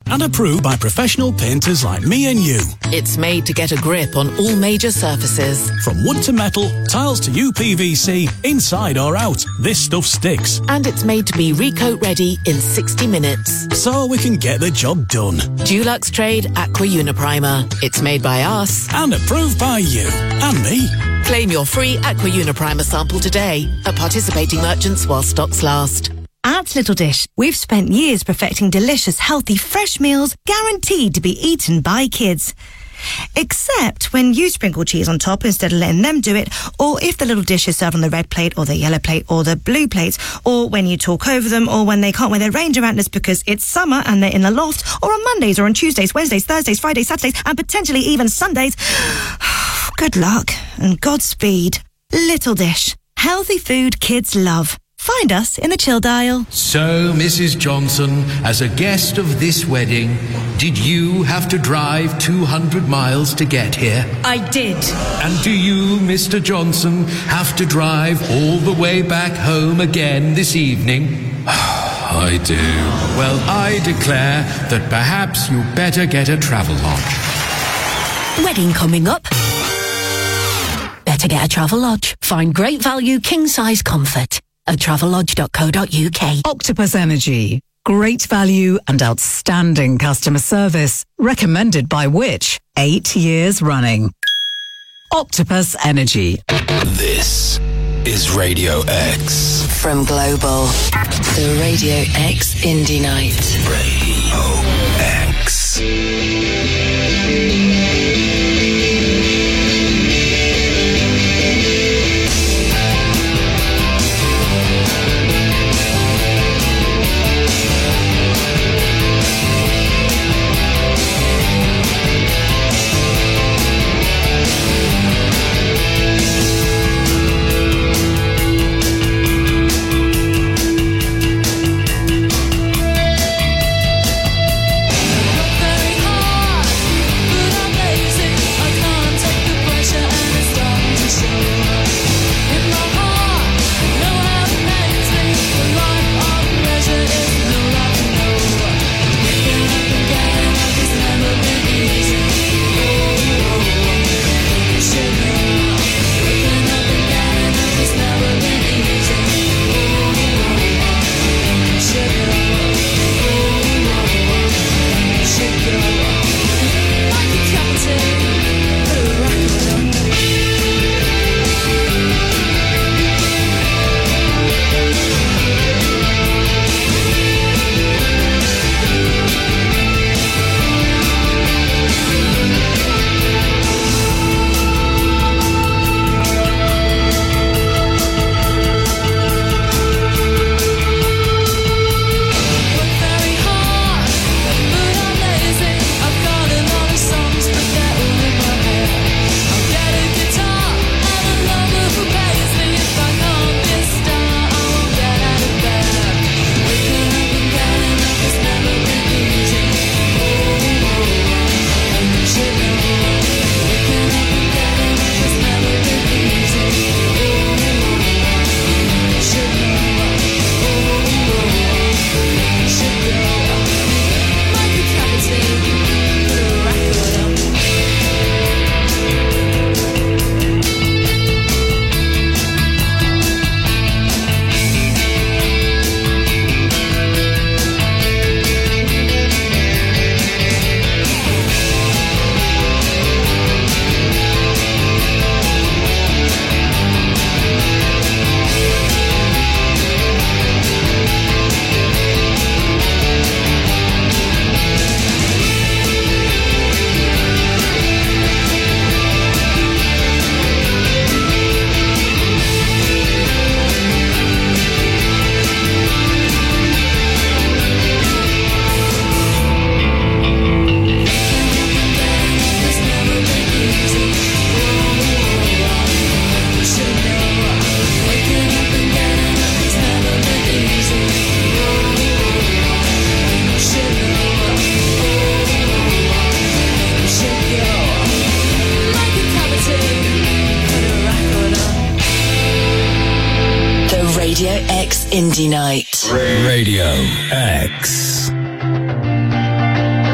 and approved by professional painters like me and you. It's made to get a grip on all major surfaces. From wood to metal, tiles to UPVC, inside or out, this stuff sticks. And it's made to be recoat ready in 60 minutes. So we can get the job done. Dulux Trade Aqua Uniprimer. It's made by us. And approved by you. And me. Claim your free Aqua Uniprimer sample today at participating merchants while stocks last. At Little Dish, we've spent years perfecting delicious, healthy, fresh meals guaranteed to be eaten by kids. Except when you sprinkle cheese on top instead of letting them do it, or if the little dish is served on the red plate or the yellow plate or the blue plate, or when you talk over them, or when they can't wear their ranger antlers because it's summer and they're in the loft, or on Mondays or on Tuesdays, Wednesdays, Thursdays, Fridays, Saturdays, and potentially even Sundays. Good luck and Godspeed. Little Dish. Healthy food kids love. Find us in the chill dial. So, Mrs. Johnson, as a guest of this wedding, did you have to drive 200 miles to get here? I did. And do you, Mr. Johnson, have to drive all the way back home again this evening? I do. Well, I declare that perhaps you better get a Travelodge. Wedding coming up. Better get a Travelodge. Find great value, king-size comfort at travelodge.co.uk. Octopus Energy. Great value and outstanding customer service. Recommended by Which? 8 years running. Octopus Energy. This is Radio X. From Global, the Radio X Indie Night. Radio X. Radio X Indie Night. Radio X.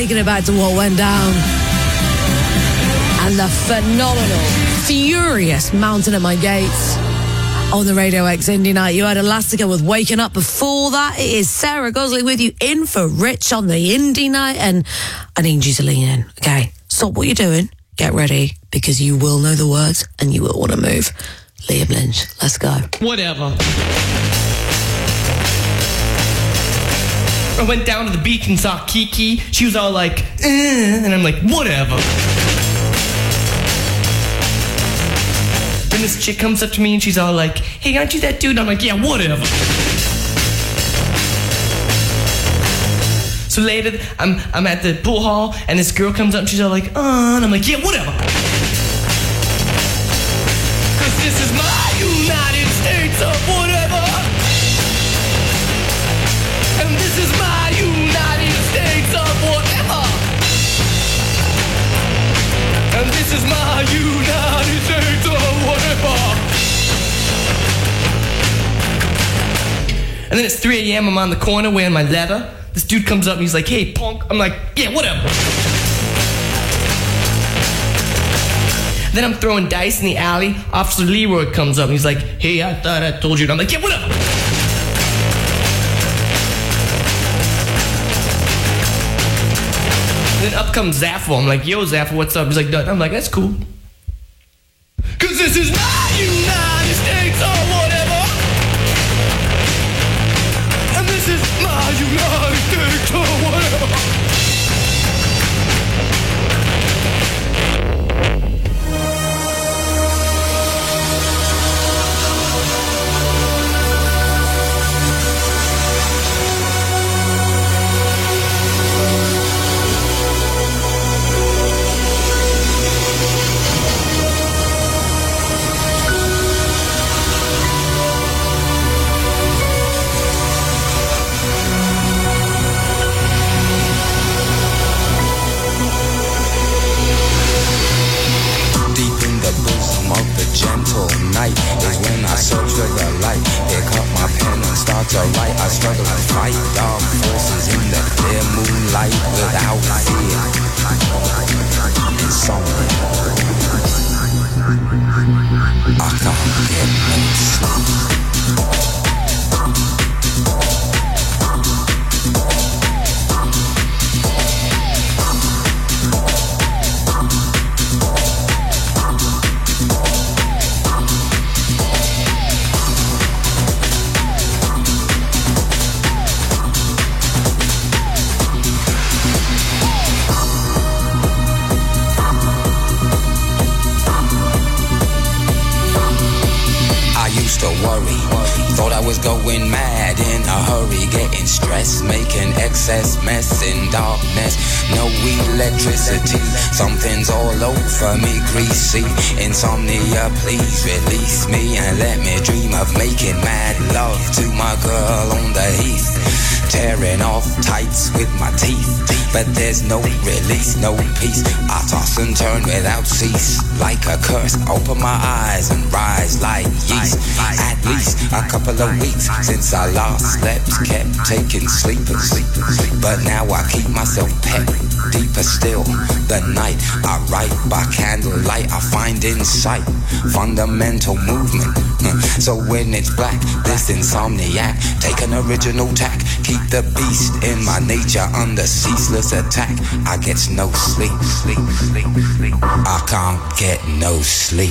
taking it back to what went down. And the phenomenal, furious Mountain at My Gates on the Radio X Indie Night. You had Elastica with Waking Up. Before that, it is Sarah Gosling with you in for Rich on the Indie Night. And I need you to lean in, okay? Stop what you're doing. Get ready, because you will know the words and you will want to move. Liam Lynch, let's go. Whatever. I went down to the beach and saw Kiki. She was all like, and I'm like, whatever. Then this chick comes up to me and she's all like, hey, aren't you that dude? And I'm like, yeah, whatever. So later, I'm at the pool hall and this girl comes up and she's all like, and I'm like, yeah, whatever. Cause this is my United States of whatever. And this is my United States of whatever. And this is my United States of whatever. And then it's 3 a.m. I'm on the corner wearing my leather. This dude comes up and he's like, hey, punk. I'm like, yeah, whatever. Then I'm throwing dice in the alley. Officer Leroy comes up and he's like, hey, I thought I told you. And I'm like, yeah, whatever. Then up comes Zaffo. I'm like, yo, Zaffo, what's up? He's like, I'm like, that's cool. Cause this is my United States or whatever. And this is my United States or whatever. Is when I search for the light, pick up my pen and start to write. I struggle to fight dark forces in the clear moonlight without fear. Insomnia, I can't get no sleep. Thought I was going mad in a hurry, getting stressed, making excess mess in darkness. No electricity, something's all over me, greasy. Insomnia, please release me and let me dream of making mad love to my girl on the heath. Tearing off tights with my teeth, but there's no release, no peace. I toss and turn without cease, like a curse. Open my eyes and rise like yeast. At least a couple of weeks since I last slept, kept taking sleepers, but now I keep myself pet. Deeper still, the night I write by candlelight. I find insight, fundamental movement. So when it's black, this insomniac, take an original tack. Keep the beast in my nature under ceaseless attack. I get no sleep. I can't get no sleep.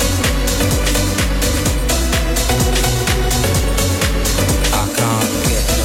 I can't get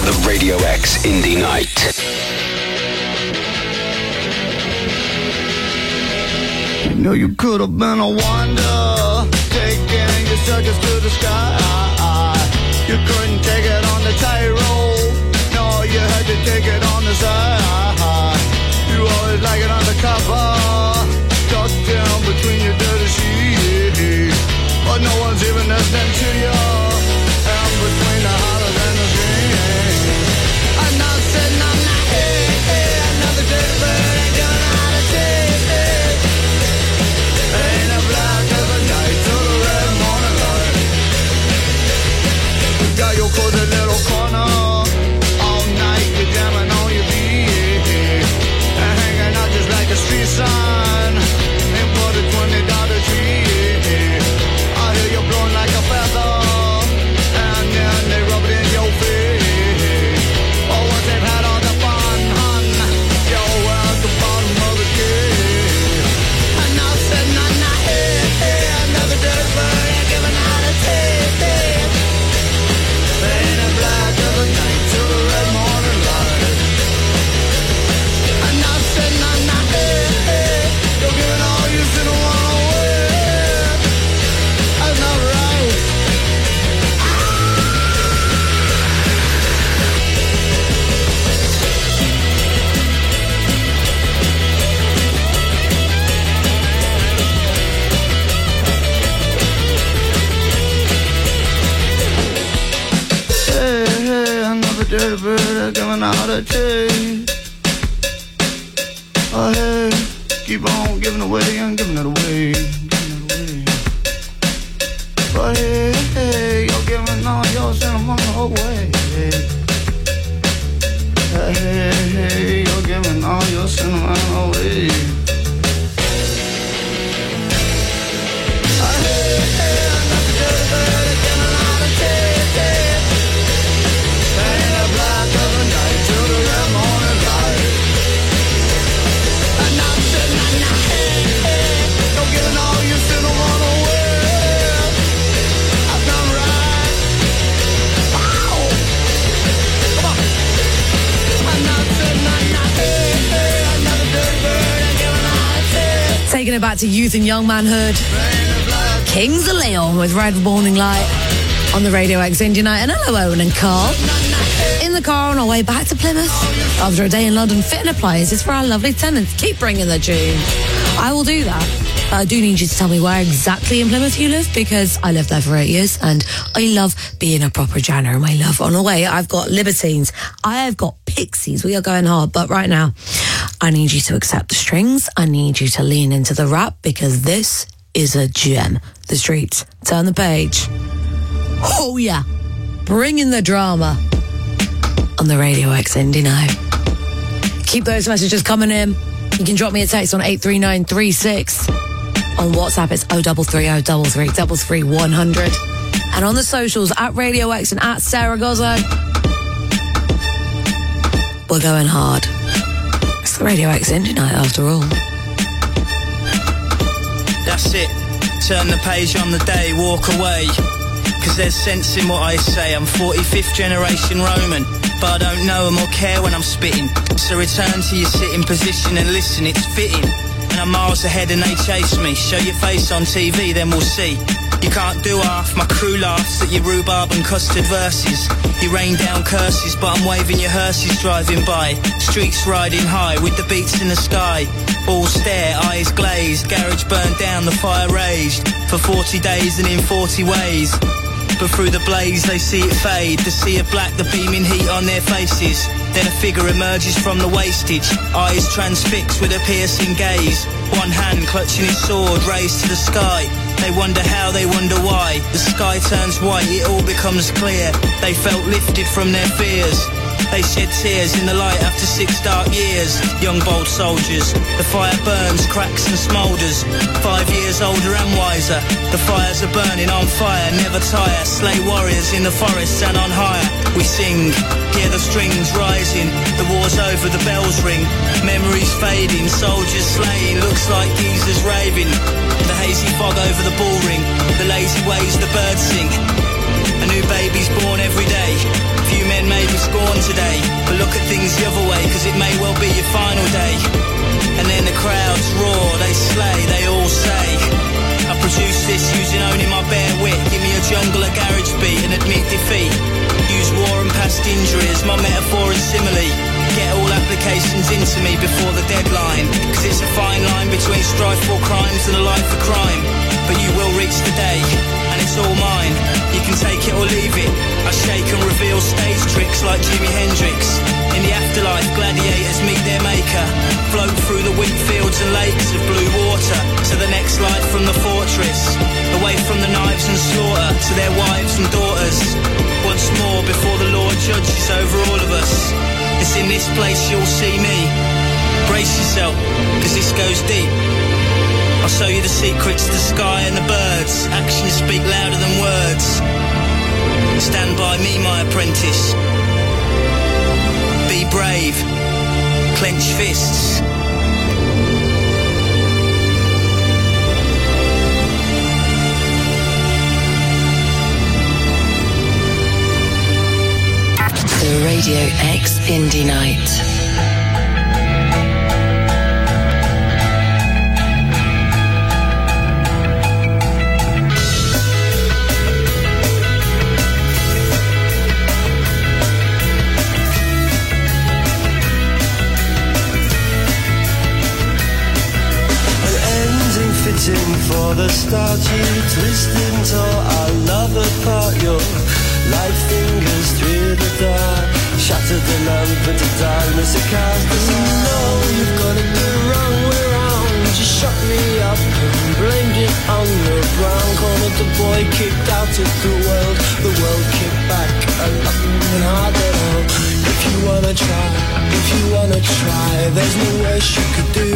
The Radio X Indie Night. You know you could have been a wonder, taking your circus to the sky. You couldn't take it on the tightrope, no, you had to take it on the side. You always like it undercover, tucked down between your dirty sheets, but no one's even listening to you, and between the hollers and the screams. I'm not sitting on my head, another dirty bird ain't gonna out of taste. Ain't a black of the night till the red morning light. You got your cozy little corner, all night you're jamming on your feet, and hanging out just like a street sign, and put a $20 tree. I hear you blowing like a feather, and then they rub it in your face. Oh, once they've had all the fun, hun, you're at the bottom of the cave. And now sitting on my head, another dirty bird ain't giving out a taste. Ain't a black of the night till the red morning light. And now sitting on my head, you're giving all you should want away. That's not right. Hey, another dirty bird coming out of taste. Oh, hey, keep on giving away and giving it away, giving it away. But hey, you're giving all your sentimental away. Hey, you're giving all your sentimental away. Taking it back to youth and young manhood. Kings of Leon with Red Morning Light on the Radio X Indie Night. And hello, Owen and Carl. In the car on our way back to Plymouth after a day in London fitting appliances for our lovely tenants. Keep bringing the tune. I will do that. But I do need you to tell me where exactly in Plymouth you live, because I lived there for 8 years and I love being a proper Janner, my love. On the way, I've got Libertines. I have got Pixies. We are going hard. But right now, I need you to accept the strings. I need you to lean into the rap, because this is a gem. The Streets. Turn the page. Oh, yeah. Bring in the drama on the Radio X Indie Night. Keep those messages coming in. You can drop me a text on 83936. On WhatsApp, it's 0330 33 100. And on the socials, at Radio X and at Sarah Gozzo. We're going hard. It's the Radio X Indie Night, after all. That's it. Turn the page on the day, walk away. Cause there's sense in what I say. I'm 45th generation Roman, but I don't know them or care when I'm spitting. So return to your sitting position and listen, it's fitting. And I'm miles ahead and they chase me. Show your face on TV, then we'll see. You can't do half, my crew laughs at your rhubarb and custard verses. You rain down curses, but I'm waving your hearses driving by. Streets riding high with the beats in the sky. All stare, eyes glazed, garage burned down, the fire raged. For 40 days and in 40 ways. But through the blaze they see it fade. The sea of black, the beaming heat on their faces. Then a figure emerges from the wastage, eyes transfixed with a piercing gaze. One hand clutching his sword raised to the sky. They wonder how, they wonder why. The sky turns white, it all becomes clear. They felt lifted from their fears. They shed tears in the light after 6 dark years. Young bold soldiers, the fire burns, cracks and smoulders. 5 years older and wiser, the fires are burning on fire, never tire. Slay warriors in the forests and on higher. We sing, hear the strings rising. The war's over, the bells ring. Memories fading, soldiers slain. Looks like geezers raving. The hazy fog over the bull ring. The lazy ways the birds sing. A new baby's born every day. Few men maybe scorn at things the other way, cause it may well be your final day. And then the crowds roar, they slay, they all say, I produce this using only my bare wit. Give me a jungle, a garage beat and admit defeat. Use war and past injuries, my metaphor and simile. Get all applications into me before the deadline, cause it's a fine line between strife for crimes and a life for crime. But you will reach the day, and it's all mine. You can take it or leave it. I shake and reveal stage tricks like Jimi Hendrix. In the afterlife, gladiators meet their maker. Float through the wheat fields and lakes of blue water to the next life from the fortress. Away from the knives and slaughter to their wives and daughters. Once more before the Lord judges over all of us. It's in this place you'll see me. Brace yourself, cause this goes deep. I'll show you the secrets to the sky and the birds. Actions speak louder than words. Stand by me, my apprentice. Be brave. Clench fists. The Radio X Indie Night. For the start, you twisted and tore our love apart. Your light fingers through the dark, shattered the lamp into darkness. It cast us all. No, you've got it the wrong way round. You shut me up and blamed it on the brown. Cornered the boy, kicked out of the world kicked back and nothing hard at all. If you wanna try, there's no worse you could do.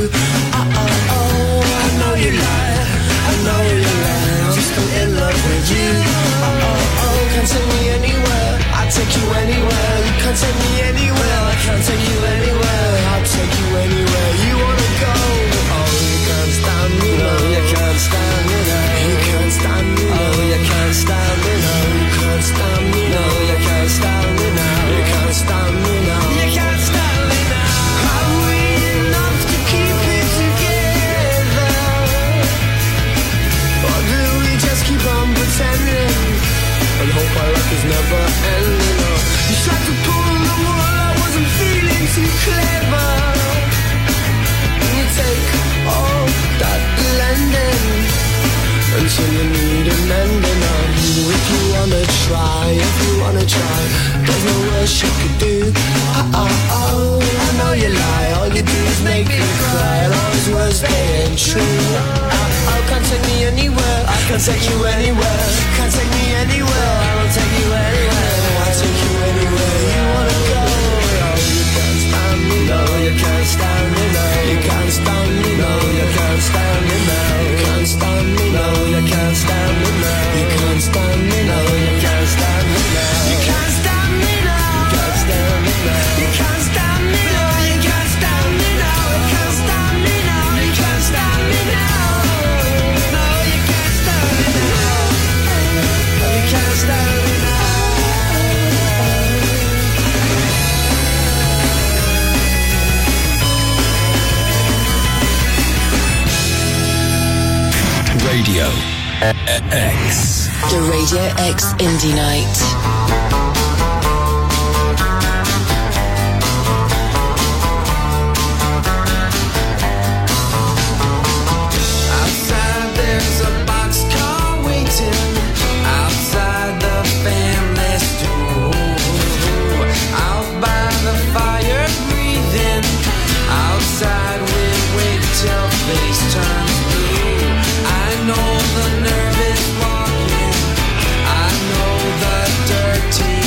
I know you lie, I know you lie. I'm still in love with you. Can't take me anywhere, I'll take you anywhere. You can't take me anywhere, I can't take you anywhere. I'll take you anywhere you wanna go. Oh, you can't stand me, no, you can't stand me, no. You can't stand me, no, you can't stand me, no. You can't stand me, no, you can't stand me, no. You can't stand me, no. You can't stand me now. Are we enough to keep it together? Or do we just keep on pretending and hope our luck is never ending? Oh, you tried to pull the wool, I wasn't feeling too clever. And you take all that blending until you need a mending on. If you wanna try, there's no worse you could do. I know you lie, all you do is make me cry. And all those words, they ain't true. Can't take me anywhere, I can't take you anywhere. Can't take me anywhere, I won't take you anywhere. I'll take you anywhere you wanna go. Oh, you can't stand me, no, you can't stand me, no. You can't stand me, no, you can't stand me, no. You can't stand me, no, you can't stand me, no. You can't stand me, no, you can't stand me, no. You can't stand me, no. You can't stand me, no. You can't stand me, no. You can't stand me, no. You can't stand me, no. You can't stand me, no. Can't stand me now. Radio X. The Radio X Indie Night. I know the nervous walking, I know the dirty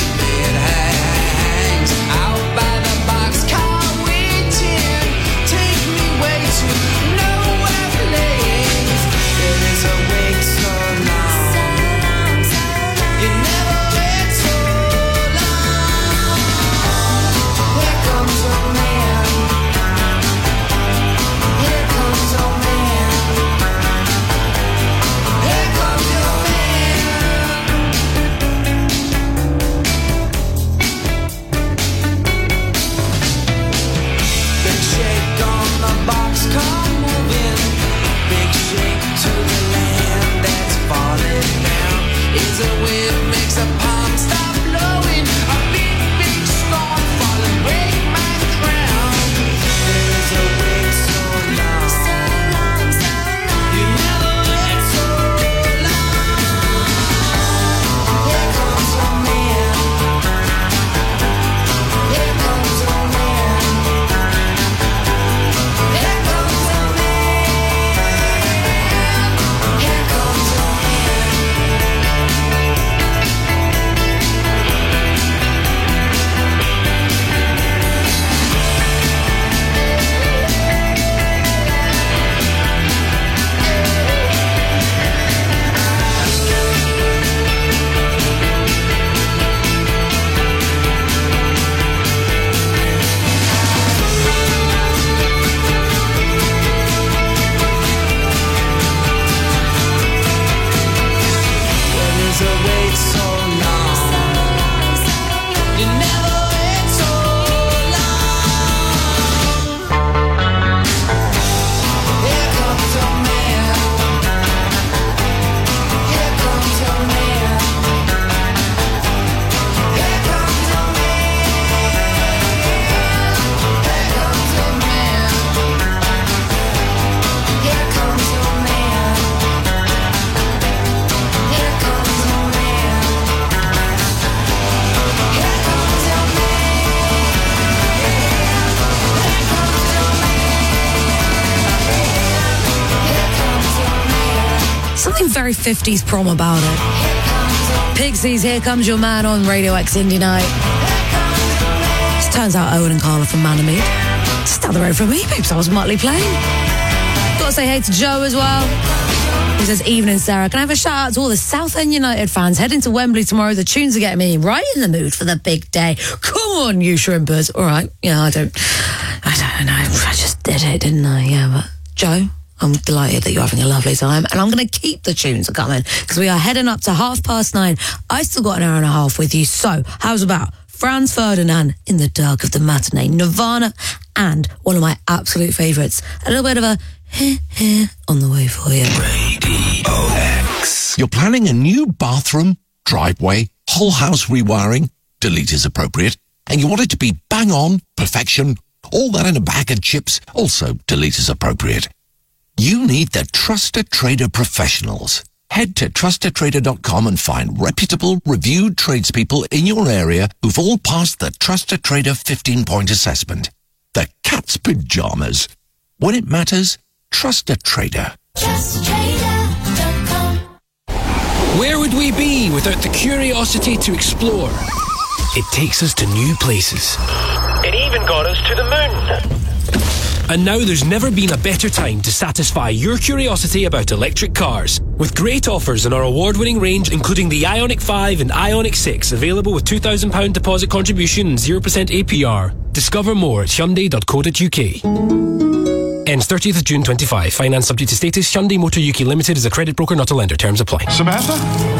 very 50s prom about it. Pixies, Here Comes Your Man on Radio X Indie Night. It turns out Owen and Carla from Manamede. Just down the road from me, babes. I was Motley playing. Got to say hey to Joe as well. He says, evening, Sarah. Can I have a shout out to all the Southend United fans heading to Wembley tomorrow? The tunes are getting me right in the mood for the big day. Come on, you shrimpers. All right. Yeah, I don't know. I just did it, didn't I? Yeah, but Joe, I'm delighted that you're having a lovely time, and I'm going to keep the tunes coming because we are heading up to 9:30. I still got an hour and a half with you. So, how's about Franz Ferdinand in the Dark of the Matinee, Nirvana, and one of my absolute favourites, a little bit of a on the way for you. Radio X. You're planning a new bathroom, driveway, whole house rewiring, delete is appropriate, and you want it to be bang on, perfection, all that in a bag of chips, also delete is appropriate. You need the Trusted Trader professionals. Head to trustedtrader.com and find reputable, reviewed tradespeople in your area who've all passed the Trusted Trader 15-point assessment. The cat's pajamas. When it matters, trust a trader. TrustedTrader.com. Where would we be without the curiosity to explore? It takes us to new places. It even got us to the moon. And now there's never been a better time to satisfy your curiosity about electric cars. With great offers in our award-winning range, including the Ioniq 5 and Ioniq 6, available with £2,000 deposit contribution and 0% APR. Discover more at Hyundai.co.uk. Ends 30th of June 25. Finance subject to status. Hyundai Motor UK Limited is a credit broker, not a lender. Terms apply. Samantha?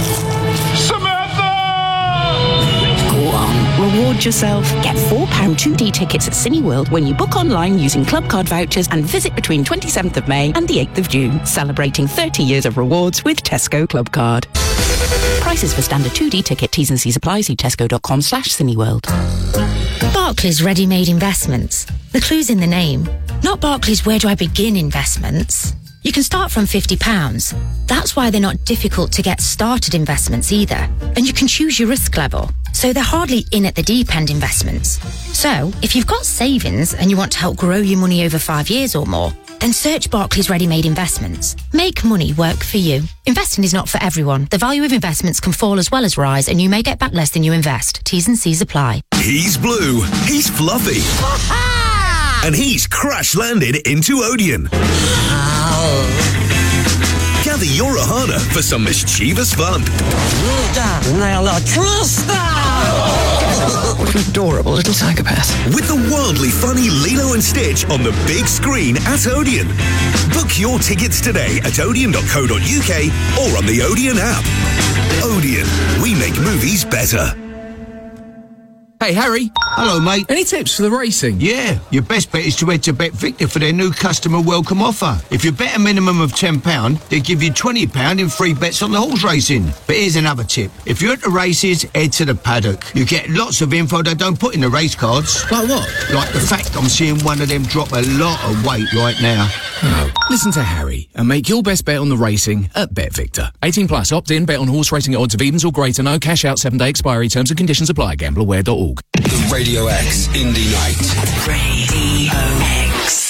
Go on, reward yourself. Get £4 2D tickets at Cineworld when you book online using Club Card vouchers and visit between 27th of May and the 8th of June. Celebrating 30 years of rewards with Tesco Club Card. Prices for standard 2D ticket. T's and C's apply. See tesco.com/Cineworld. Barclays Ready-Made Investments. The clue's in the name. Not Barclays Where Do I Begin investments. You can start from £50. That's why they're not difficult to get started investments either. And you can choose your risk level. So they're hardly in at the deep end investments. So if you've got savings and you want to help grow your money over 5 years or more, then search Barclays Ready-Made Investments. Make money work for you. Investing is not for everyone. The value of investments can fall as well as rise, and you may get back less than you invest. T's and C's apply. He's blue, he's fluffy, and he's crash-landed into Odeon. Gather your Ohana for some mischievous fun. What an adorable little psychopath. With the wildly funny Lilo and Stitch on the big screen at Odeon. Book your tickets today at odeon.co.uk or on the Odeon app. Odeon, we make movies better. Hey, Harry. Hello, mate. Any tips for the racing? Yeah, your best bet is to head to BetVictor for their new customer welcome offer. If you bet a minimum of £10, they give you £20 in free bets on the horse racing. But here's another tip. If you're at the races, head to the paddock. You get lots of info they don't put in the race cards. Like what? Like the fact I'm seeing one of them drop a lot of weight right now. Oh. Listen to Harry and make your best bet on the racing at BetVictor. 18 plus, opt in, bet on horse racing at odds of evens or greater, no cash out, 7-day expiry, terms and conditions apply, gambleaware.org. The Radio X Indie Night. Radio X.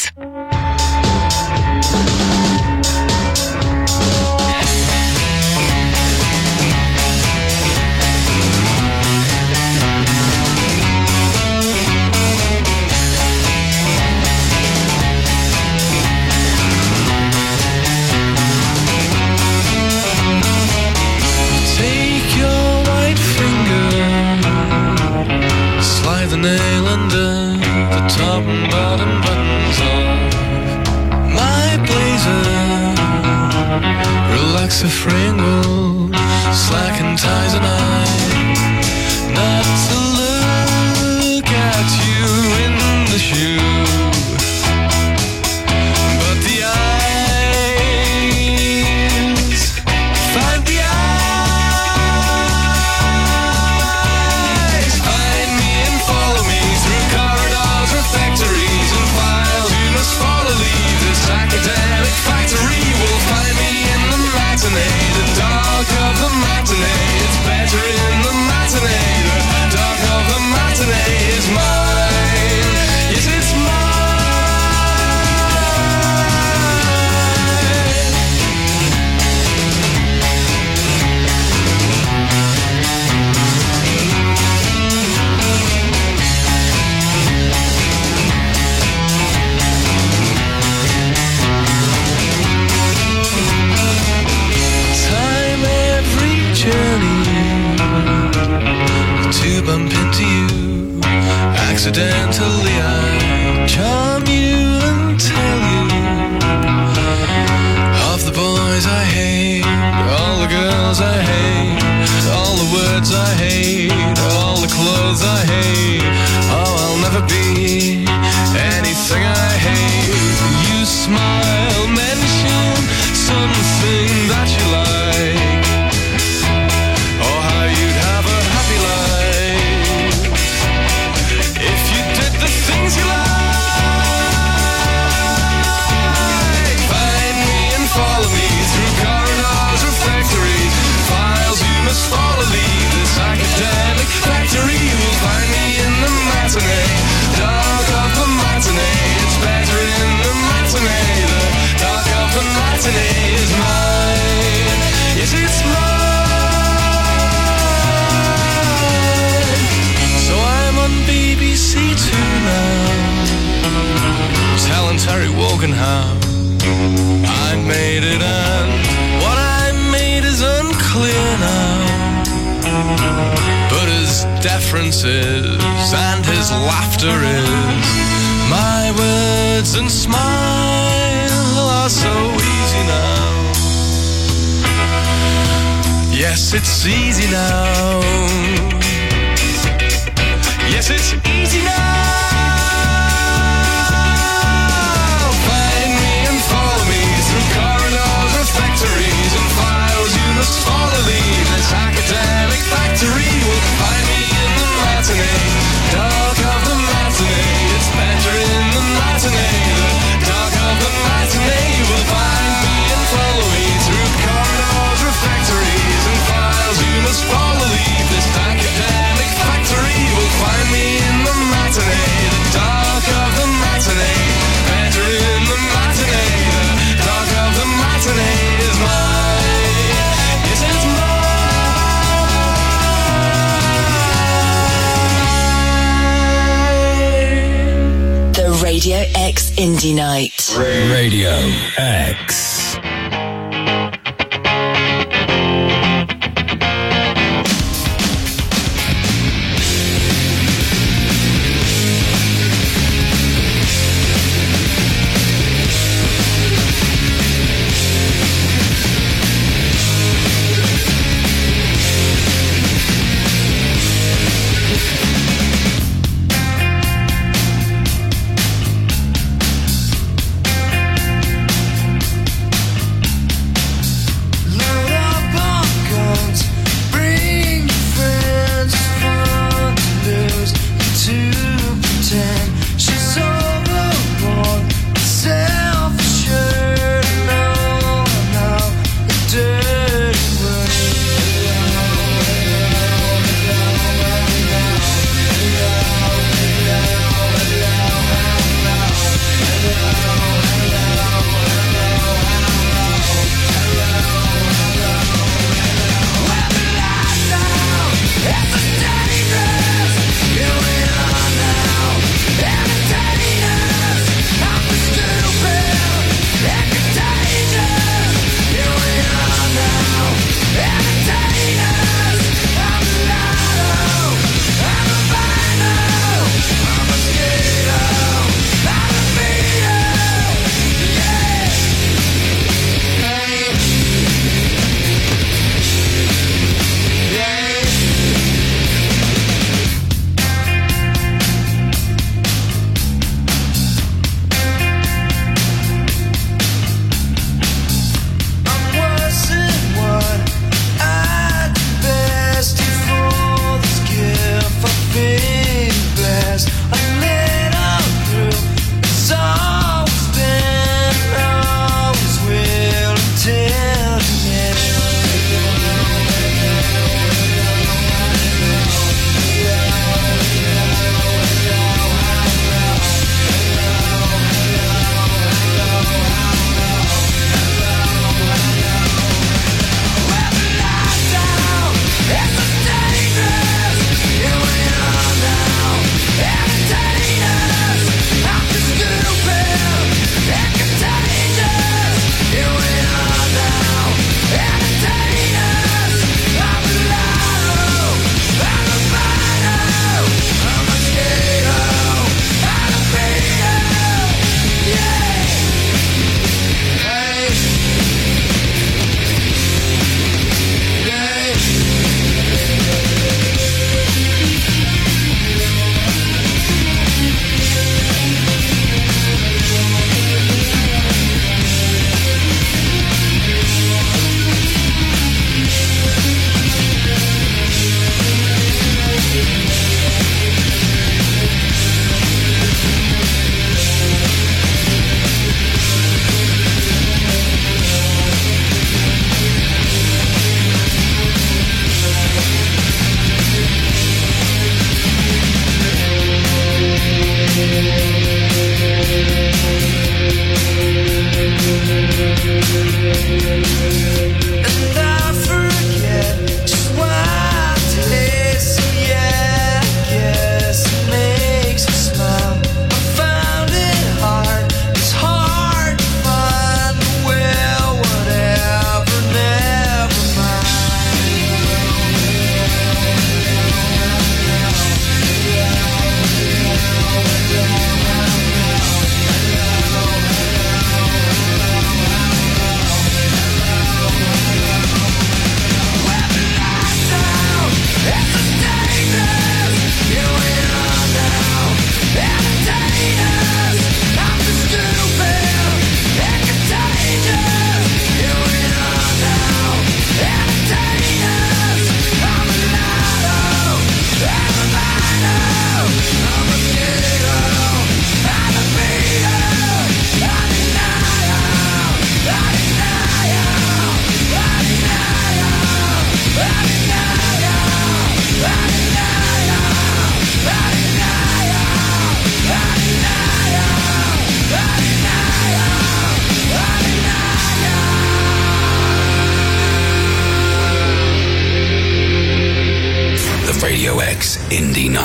The nail under the top and bottom buttons of my blazer. Relax the fringle, slacken ties, and I not to look at you in the shoe, but the eyes find the eyes. Academic factory will find me in the matinee, the dark of the matinee. It's better in the matinee, the dark Evidently I charm you and tell you of the boys I hate, all the girls I hate, all the words I hate, all the clothes I hate. Oh, I'll never be anything I hate. You smile, mention something that you like, or how you'd have a happy life if you did the things you like. Find me and follow me through corridors or factories, files you must follow, leave this academic factory. You'll find me in the matinee, dark of the matinee. It's better in the matinee. The dark of the matinee is mine. Yes, it's mine. So I'm on BBC Two now, telling Terry Wogan how I made it, and what I made is unclear now. But his deference is, and his laughter is, my words and smile are so easy now. Yes, it's easy now. Yes, it's easy now. Find me and follow me through corridors or factories and files you must follow, leave this academic factory. Will find me in the matinee, dark of the matinee. It's better in the matinee. The dark of the matinee. You will find me and follow me through corridors or factories and files you must follow, leave this academic factory. You will find me in the matinee, the dark of the matinee. Better in the matinee. The dark of the matinee is mine. Yes, it's mine. The Radio X Indie Night. Radio X.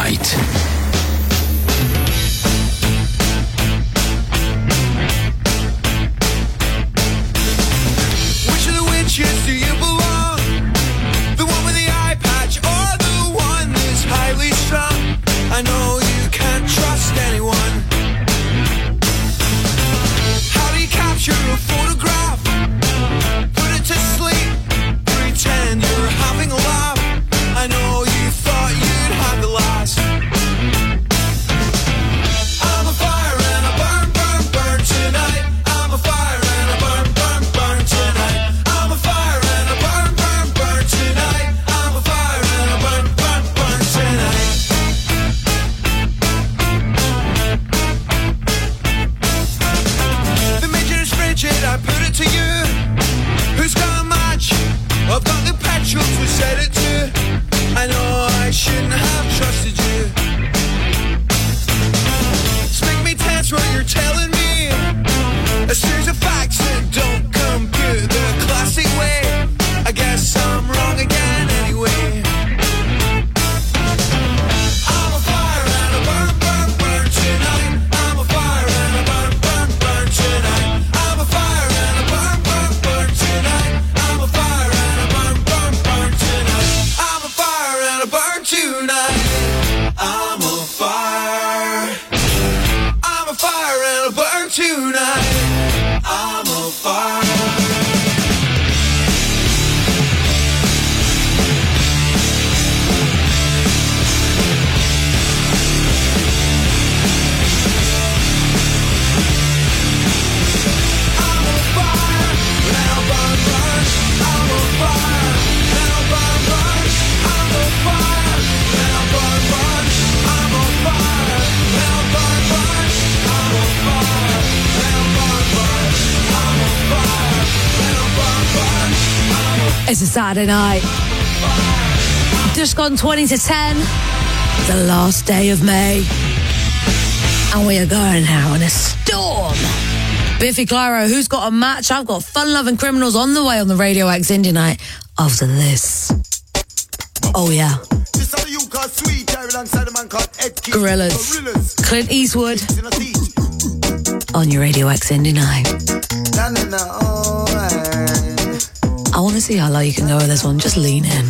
night. Which of the witches do you belong? The one with the eye patch or the one that's highly strung? I know you can't trust anyone. How do you capture a photograph? Put it to sleep. Pretend you're having a laugh. I know you thought you'd had the last. I'm a fire and I burn, burn, burn tonight. I'm a fire and I burn, burn, burn tonight. I'm a fire and I burn, burn, burn tonight. I'm a fire and I burn, burn, burn tonight. The midget is frigid, I put it to you. Who's got a match? I've got the petrol to set it to. I know I shouldn't have trusted you. It's make me tense what you're telling me. A series of facts that don't compute the classic way. I guess I'm wrong again anyway. I'm a fire and I burn, burn, burn tonight. I'm a fire and I burn, burn, burn tonight. I'm a fire and I burn, burn, burn tonight. I'm a fire and I burn, burn, burn tonight. I'm a fire and I burn tonight. I'm a fire. I'm a fire and I burn tonight. I'm a fire. It's a Saturday night. Just gone 20 to 10. The last day of May. And we are going now in a storm. Biffy Clyro, who's got a match? I've got Fun Loving Criminals on the way on the Radio X Indie Night after this. Oh, yeah. Gorillaz. Clint Eastwood on your Radio X Indie Night. I want to see how low you can go with this one. Just lean in.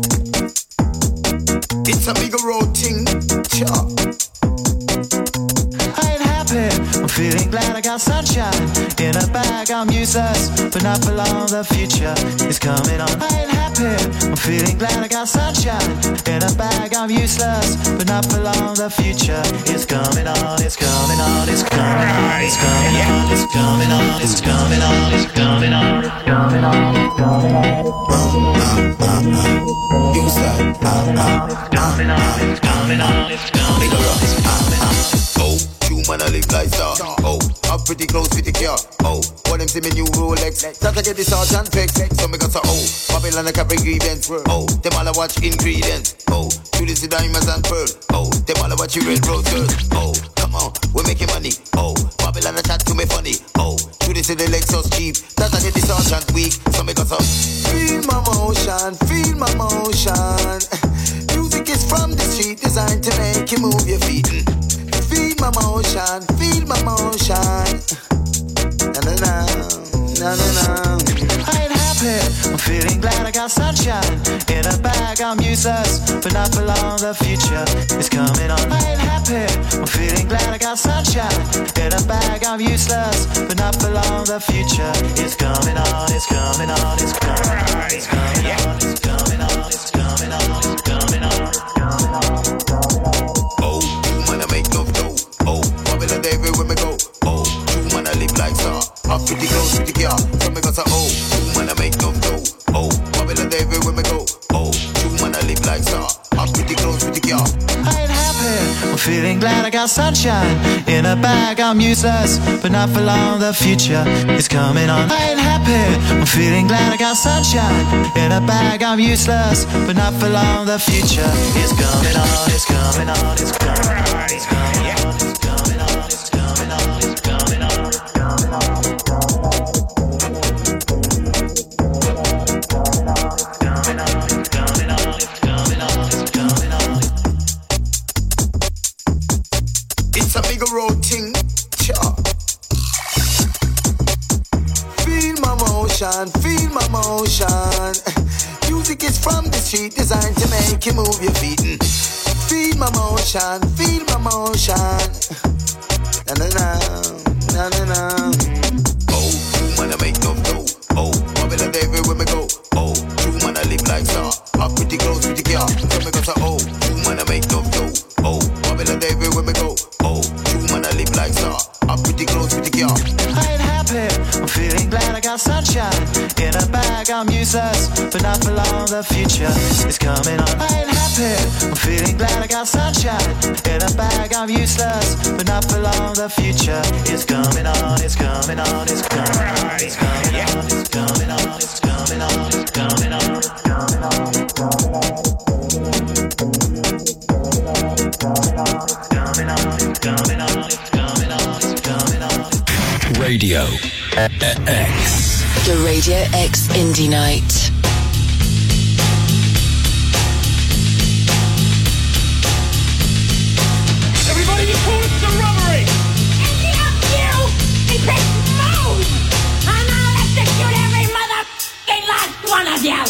It's a bigger road thing. I ain't happy, I'm feeling glad I got sunshine. In a bag, I'm useless, but not for long, the future is coming on. I ain't happy, I'm feeling glad I got sunshine. In a bag, I'm useless, but not for long, the future is coming on. It's coming on, it's coming on, it's coming on, it's coming on, it's coming on, it's coming on, it's coming on, it's coming on. Useless. It's coming on, it's coming on, it's coming on. Oh, you man, I live like star. Oh, I'm pretty close with the car. Oh, what them see me new Rolex. That I get the sergeant vex. So me got a Babylon a cap ingredients. Oh, them all a watch ingredients. Oh, you this diamonds and pearl. Oh, them all a watch you red rose girl. Oh, come on, we're making money. Oh, Babylon a chat to me funny. Oh, you this the Lexus cheap. That I get the sergeant weak. So me got a feel my motion, feel my motion. Music is from the street, designed to make you move your feet. Feel my motion, feel my motion. Na na na, na na na. I ain't happy, I'm feeling glad I got sunshine. In a bag, I'm useless, but not for long, the future is coming on. I ain't happy, I'm feeling glad I got sunshine. In a bag, I'm useless, but not for long, the future is coming on. It's coming on, it's coming on, it's coming on, it's coming on, it's coming on, it's coming on, it's coming on, it's coming on. Oh, you man, I make no dough. Oh, Babylon everywhere me go. Oh, you man, I live like star. I'm pretty close to the car. So me got a you man, I make no dough. Oh, Babylon everywhere me go. Oh, you man, I live like star. I'm pretty close to the car. I ain't happy, I'm feeling glad I got sunshine. In a bag, I'm useless, but not for long, the future is coming on. I ain't happy, I'm feeling glad I got sunshine. In a bag, I'm useless, but not for long, the future is coming on. It's coming on, it's coming on, it's coming on, it's coming on, it's coming on, it's coming on, it's coming on, it's coming on. a big road thing. Sure. Feel my motion, feel my motion. Music is from the street, designed to make you move your feet. Feel my motion, feel my motion. Na na na, na na na. Oh, true man, I make no dough. Oh, Pamela David when me go. Oh, true man, I live like star. Up with the clothes, with the gear. So me go say, oh, true man, I make no dough. Oh, Pamela David when me go. Oh, true man, I live like star. Up with the clothes, with the gear. I ain't happy, I'm feeling glad I got sunshine in a bag. I'm useless, but not for long. The future is coming on. I ain't happy, I'm feeling glad I got sunshine in a bag. I'm useless, but not for long. The future is coming on. It's coming on. It's coming on. It's coming on. It's coming on. It's coming on. It's coming on. It's coming on. It's coming on. Radio X. The Radio X Indie Night. Everybody report the robbery! Empty up you! And take move! And I'll execute every motherfucking last one of you!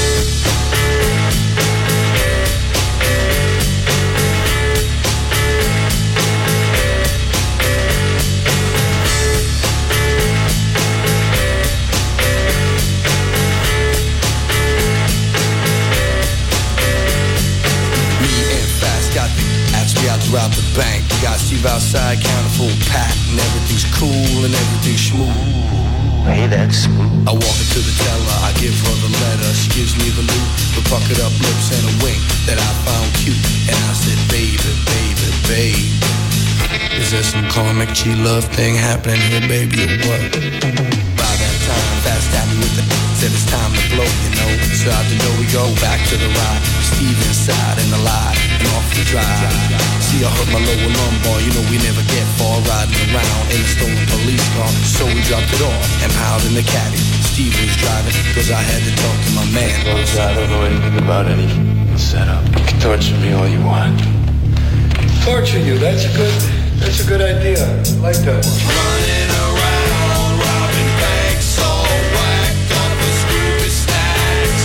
Rob the bank. We got Steve outside, counting full pack, and everything's cool and everything's smooth. Hey, that's smooth. I walk into the teller, I give her the letter. She gives me the loot, with puckered up lips and a wink that I found cute. And I said, baby, baby, baby, is there some karmic G-love thing happening here, baby, or what? By that time, fast at me with the said it's time to blow, you know. So out the door we go, back to the ride. Steve inside and alive, and off we drive. See, I hurt my lower lumbar, you know we never get far. Riding around in a stolen police car. So we dropped it off and piled in the caddy. Steve was driving, cause I had to talk to my man. Rose, I don't know anything about any setup. You can torture me all you want. Torture you, that's a good idea. I like that one. Running around, robbing banks, all whacked up with Scooby Snacks.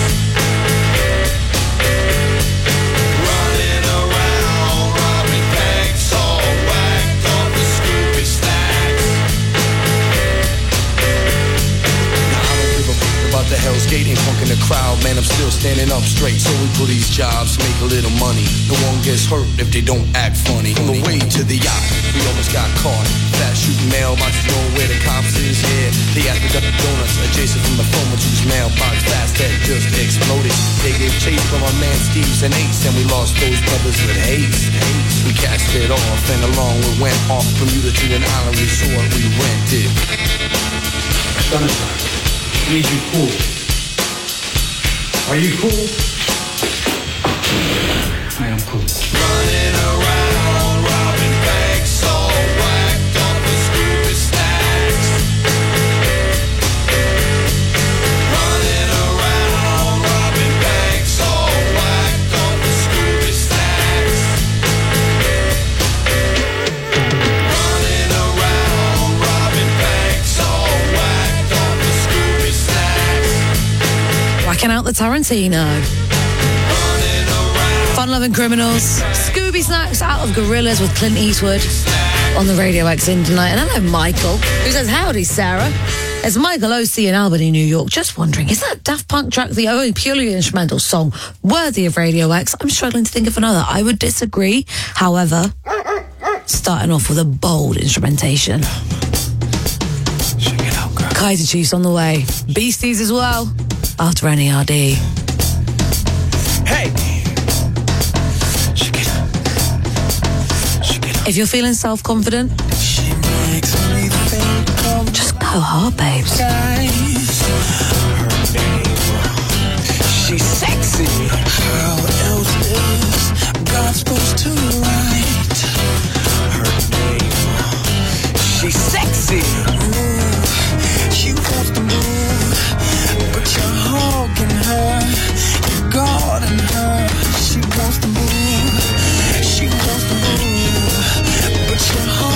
Running around, robbing banks, all whacked up with Scooby Snacks. Now I don't give a fuck about the Hell's Gate, ain't punking the crowd, man, I'm still standing up straight. So we do these jobs, make a little money. No one gets hurt if they don't act funny. On the way to the yacht, we almost got caught. Fast shooting mailboxes, knowing where the cops is, yeah. They asked me Dunkin' Donuts, adjacent from the phone, whose mailbox fast that just exploded. They gave chase from our man Steve's and Ace, and we lost those brothers with haste. We cast it off, and along we went off Bermuda to an island resort we rented. Sunshine, I need you cool. Are you cool? I am cool. Running around, robbing banks, all whacked up with Scooby Snacks. Running around, robbing banks, all whacked up with Scooby Snacks. Running around, robbing banks, all whacked up with Scooby Snacks. Whacking out the Tarantino. Fun-loving criminals. Scooby Snacks out of Gorillas with Clint Eastwood on the Radio X in tonight. And hello, Michael, who says, howdy, Sarah. It's Michael O.C. in Albany, New York. Just wondering, is that Daft Punk track the only purely instrumental song worthy of Radio X? I'm struggling to think of another. I would disagree. However, starting off with a bold instrumentation. Kaiser Chiefs on the way. Beasties as well. After NERD. Hey! If you're feeling self-confident, just go hard, babes. She's sexy. How else is God supposed to write her name? She's sexy. Ooh, she wants to move, but you're hogging her, you're guarding her. She wants to move, she wants to move, but you're hogging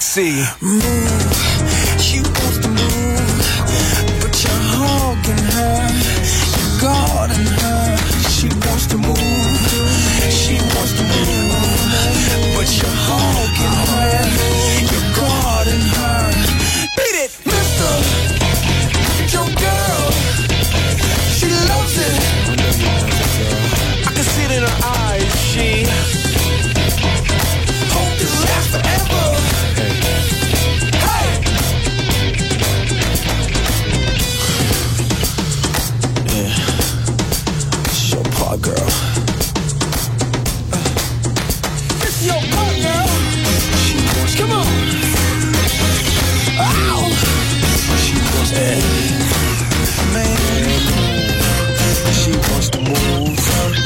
sexy. Move, she wants to move, but you're hogging her, you're guarding her. She wants to move, she wants to move, but you're hogging her, you're guarding her. Beat it, mister, your girl, she loves it. I can see it in her eyes, she hope this lasts forever. Hey! Yeah, this is your part, girl. This is your part, girl. Come on. Ow! She wants to move. Man, she wants to move.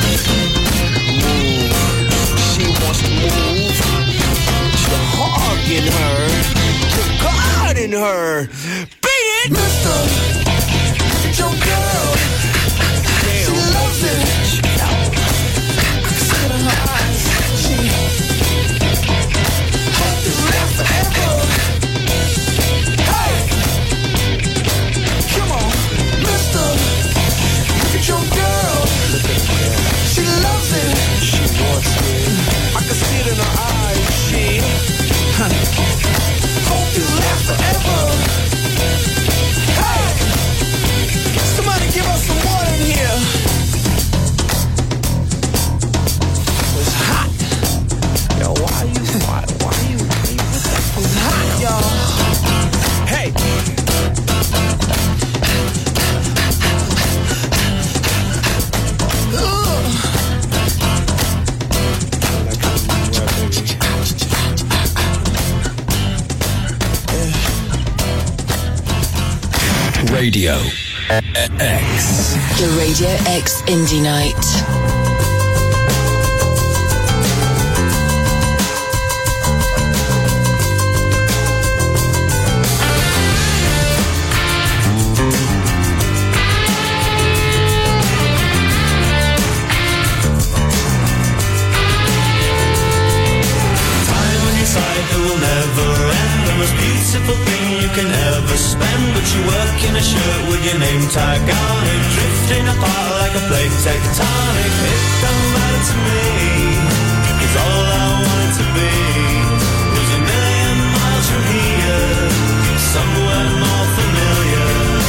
She wants to move. You're hogging her. You're guarding her. Beat it! Mister, your girl. Damn. She loves it. I can see it in her eyes. She hope this lasts forever. Hey! Come on, mister. Look at your girl. Look at her girl. She loves it. She wants it. I can see it in her eyes. She hope this lasts forever. Hey! Somebody give us some water in here. It's hot. Yo, why you with that? It's hot, y'all. Hey! Radio X. The Radio X Indie Night. Tag on it, drifting apart like a plate tectonic. It don't matter to me, 'cause all I wanted to be was a million miles from here, somewhere more familiar.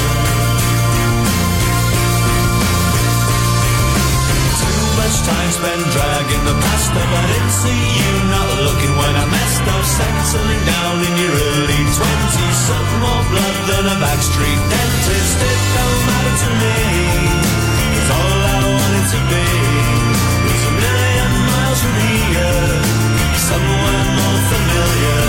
Too much time spent dragging the past up. I didn't see you not looking when I messed up, settling down in your early 20s. Something more blood than a backstreet dentist. It don't matter to me, 'cause all I wanted to be was a million miles from here, somewhere more familiar.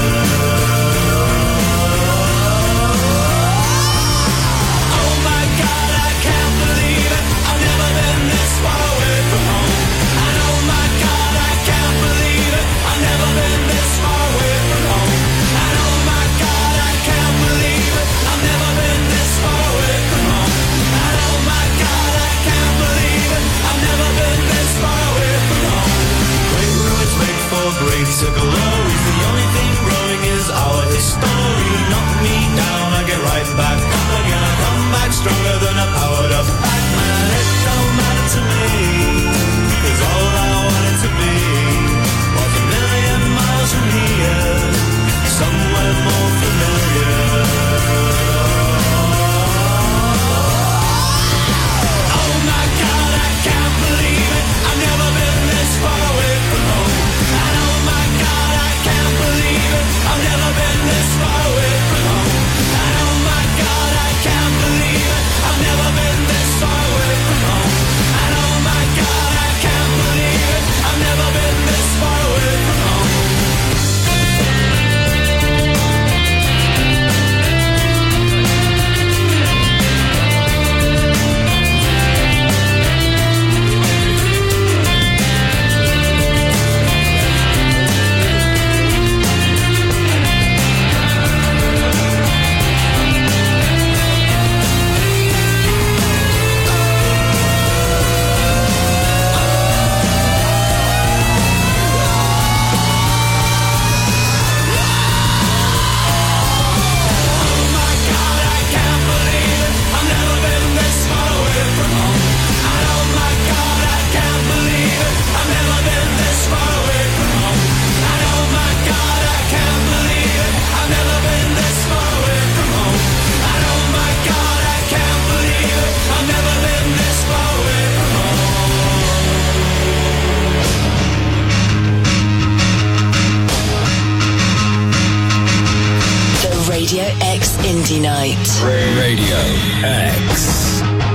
Oh my God, I can't believe it. I've never been this far away from home. And oh my God, I can't believe it. I've never been this far away from home. And oh my God, I can't believe it. I've never been this far away from home. And oh my God, I can't believe it. I've never been this far away from home. Great ruins make for greater glories. The only thing growing is our history. Knock me down, I get right back up again. I come back stronger than a powered up Batman. It don't matter to me, 'cause all I wanted to be was a million miles from here, somewhere more familiar. Oh my God, I can't believe it. I've never been this far away from home. And oh my God, I Indie Night. Radio X.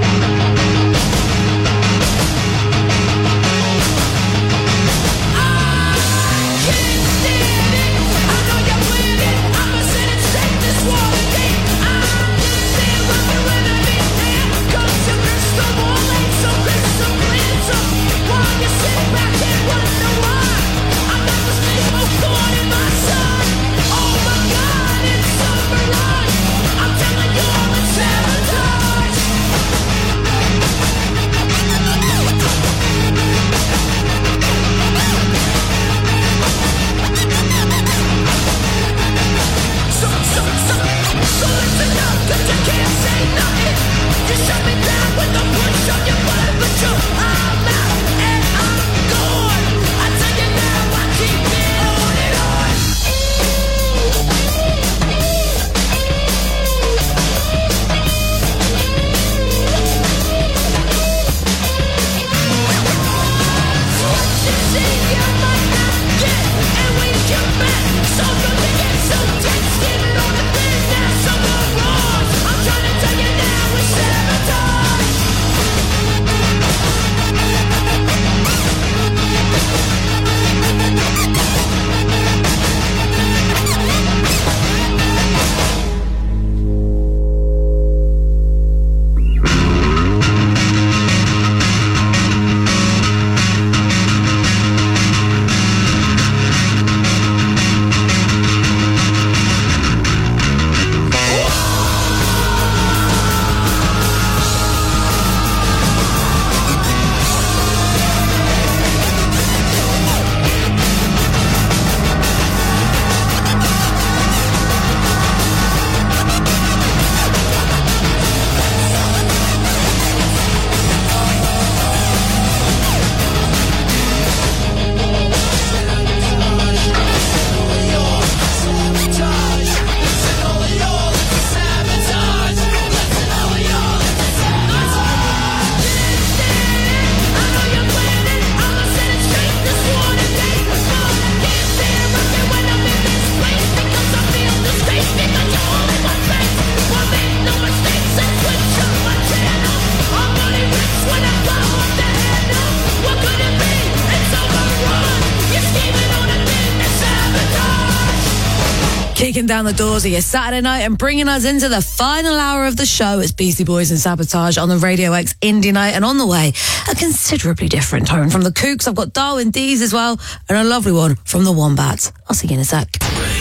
Kicking down the doors of your Saturday night and bringing us into the final hour of the show. It's Beastie Boys and Sabotage on the Radio X Indie Night. And on the way, a considerably different tone from the Kooks. I've got Darwin D's as well, and a lovely one from the Wombats. I'll see you in a sec.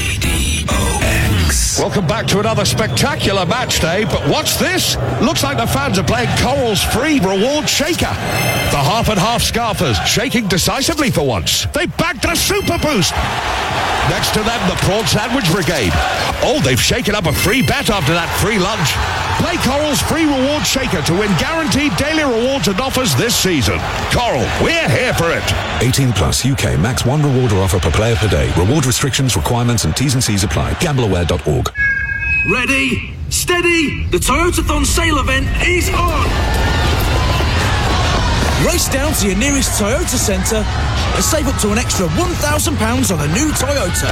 Welcome back to another spectacular match day, but what's this? Looks like the fans are playing Coral's free reward shaker. The half and half scarfers shaking decisively for once. They bagged a super boost. Next to them, the Prawn Sandwich Brigade. Oh, they've shaken up a free bet after that free lunch. Play Coral's free reward shaker to win guaranteed daily rewards and offers this season. Coral, we're here for it. 18 plus UK max one reward or offer per player per day. Reward restrictions, requirements and T's and C's apply. Gambleaware.org. Ready, steady, the Toyotathon sale event is on! Race down to your nearest Toyota centre and save up to an extra £1,000 on a new Toyota.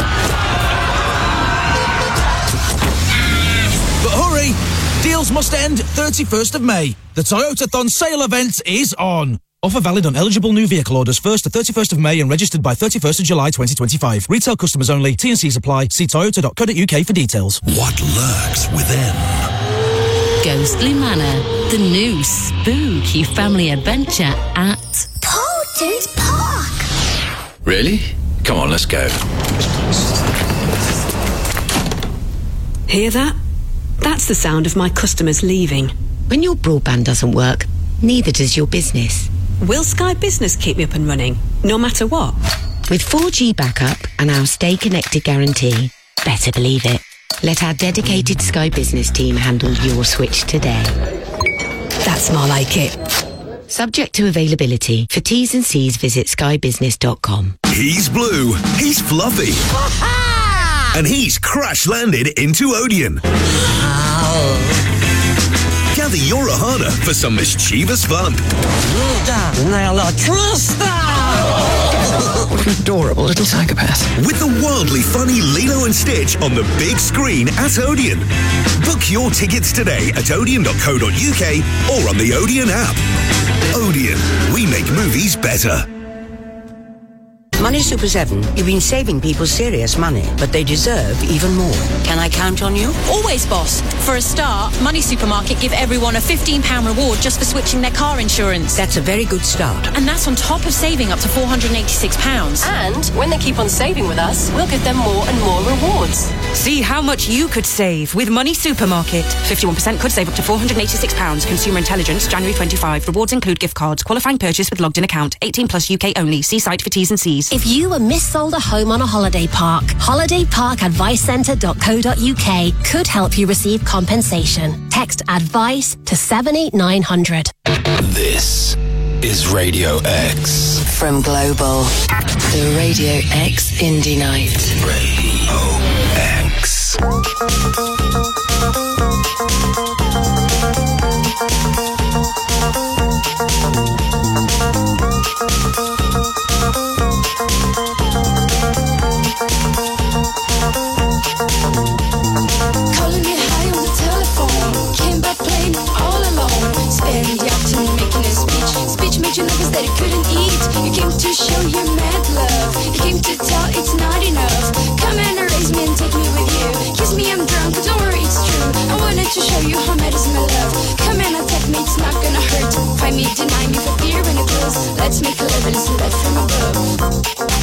But hurry, deals must end 31st of May. The Toyotathon sale event is on. Offer valid on eligible new vehicle orders 1st to 31st of May and registered by 31st of July 2025. Retail customers only. T&Cs apply. See toyota.co.uk for details. What lurks within? Ghostly Manor, the new spooky family adventure at Porter's Park. Really? Come on, let's go. Hear that? That's the sound of my customers leaving. When your broadband doesn't work, neither does your business. Will Sky Business keep me up and running, no matter what? With 4G backup and our Stay Connected guarantee, better believe it. Let our dedicated Sky Business team handle your switch today. That's more like it. Subject to availability. For T's and C's, visit skybusiness.com. He's blue, he's fluffy, and he's crash-landed into Odeon. Gather your Ohana for some mischievous fun. What an adorable little psychopath. With the wildly funny Lilo and Stitch on the big screen at Odeon. Book your tickets today at odeon.co.uk or on the Odeon app. Odeon, we make movies better. Money Super 7, you've been saving people serious money, but they deserve even more. Can I count on you? Always, boss. For a start, Money Supermarket give everyone a £15 reward just for switching their car insurance. That's a very good start. And that's on top of saving up to £486. And when they keep on saving with us, we'll give them more and more rewards. See how much you could save with Money Supermarket. 51% could save up to £486. Consumer Intelligence, January 25. Rewards include gift cards. Qualifying purchase with logged in account. 18 plus UK only. See site for T's and C's. If you were missold a home on a holiday park, holidayparkadvicecentre.co.uk could help you receive compensation. Text ADVICE to 78900. This is Radio X. From Global, the Radio X Indie Night. Radio X. Calling me high on the telephone, came by plane all alone. Spend the afternoon making a speech made you nervous that you couldn't eat. You came to show your mad love, you came to tell it's not enough. Come and erase me and take me with you. Kiss me, I'm drunk, but don't worry, it's true. I wanted to show you how mad is my love. Come and attack me, it's not gonna hurt. Find me, deny me for fear when it goes. Let's make a love and see that from above.